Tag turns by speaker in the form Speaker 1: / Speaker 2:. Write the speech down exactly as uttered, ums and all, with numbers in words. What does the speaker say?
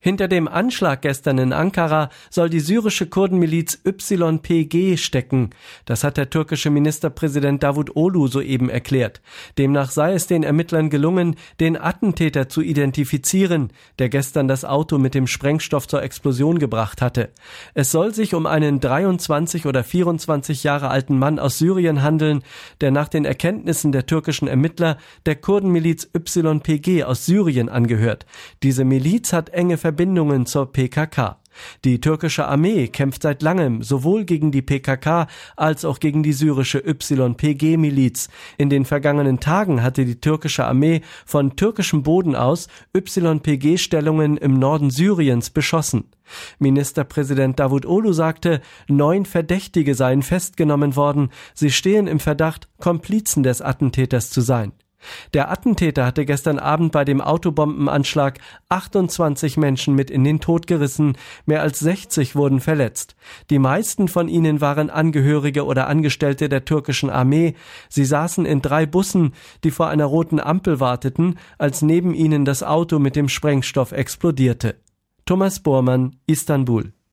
Speaker 1: Hinter dem Anschlag gestern in Ankara soll die syrische Kurdenmiliz Y P G stecken. Das hat der türkische Ministerpräsident Davutoglu soeben erklärt. Demnach sei es den Ermittlern gelungen, den Attentäter zu identifizieren, der gestern das Auto mit dem Sprengstoff zur Explosion gebracht hatte. Es soll sich um einen dreiundzwanzig oder vierundzwanzig Jahre alten Mann aus Syrien handeln, der nach den Erkenntnissen der türkischen Ermittler der Kurdenmiliz Y P G aus Syrien angehört. Diese Miliz hat enge Verbindungen zur P K K. Die türkische Armee kämpft seit langem sowohl gegen die P K K als auch gegen die syrische Y P G-Miliz. In den vergangenen Tagen hatte die türkische Armee von türkischem Boden aus Y P G-Stellungen im Norden Syriens beschossen. Ministerpräsident Davutoglu sagte, neun Verdächtige seien festgenommen worden. Sie stehen im Verdacht, Komplizen des Attentäters zu sein. Der Attentäter hatte gestern Abend bei dem Autobombenanschlag achtundzwanzig Menschen mit in den Tod gerissen, mehr als sechzig wurden verletzt. Die meisten von ihnen waren Angehörige oder Angestellte der türkischen Armee. Sie saßen in drei Bussen, die vor einer roten Ampel warteten, als neben ihnen das Auto mit dem Sprengstoff explodierte. Thomas Bormann, Istanbul.